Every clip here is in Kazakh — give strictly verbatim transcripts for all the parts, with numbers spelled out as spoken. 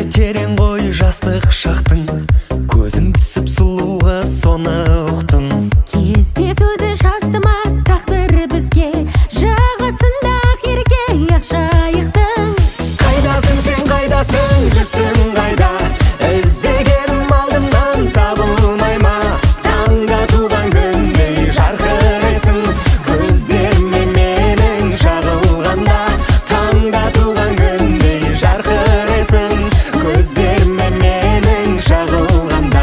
терең ғой жастық шақтың, көзім түсіп сұлуға соны ұқтым. Кездесуді жазды ма тағдыр бізге, жағасында ақерге ақжайықтың. Қайдасың сен, қайдасың, жүрсің қайда? Іздегенім алдымнан табылмай ма? Таңда туған күндей жарқырайсың, көздеріме менің шағылғанда. Таңда туған күндей жарқырайсың, көздеріме менің шағылғанда.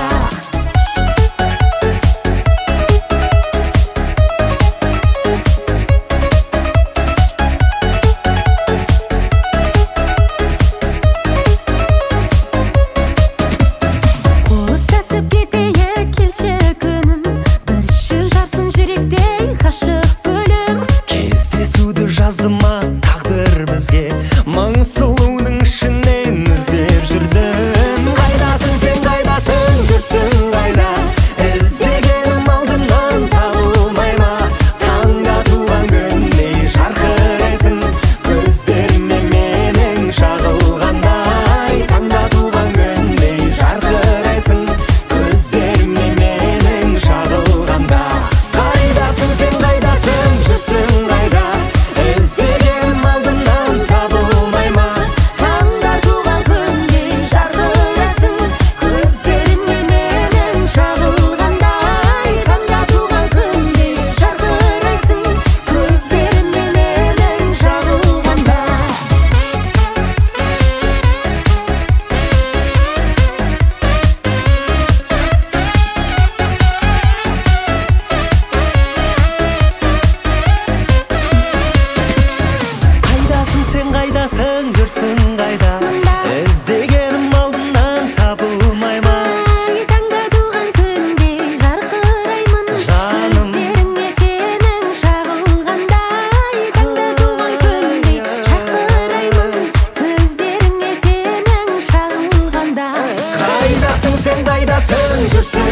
Қостасып кетейік келші күнім, бір шын жарсын жүректей ғашық гүлім. Кездесуді жазды ма тағдыр бізге, мың сұлудың ішінен іздеп жүрдім. Қайдасың сен, қайдасың, жүрсің қайда? Іздегенім алдымнан табылмай ма? Таңда туған күндей жарқырайсың, көздеріме менің шағылғандай. Таңда туған күндей жарқырайсың, көздеріме менің шағылғанда. Қайдасың сен, қайдасың, жүрсің қайда? Іздегенім алдымнан табылмай ма? Таңда туған күндей жарқырайсың, көздеріме менің шағылғандай. Таңда туған күндей жарқырайсың, көздеріме менің шағылғанда. Қайдасың сен, қайдасың, жүрсің қайда? Іздегенім алдымнан табылмай ма? Таңда туған күндей жарқыраймын, Жаным. көздеріңе сенің шағылғандай. Таңда туған күндей жарқыраймын, көздеріңе сенің шағылғанда. Қайдасың сен, қайдасың, жүрсің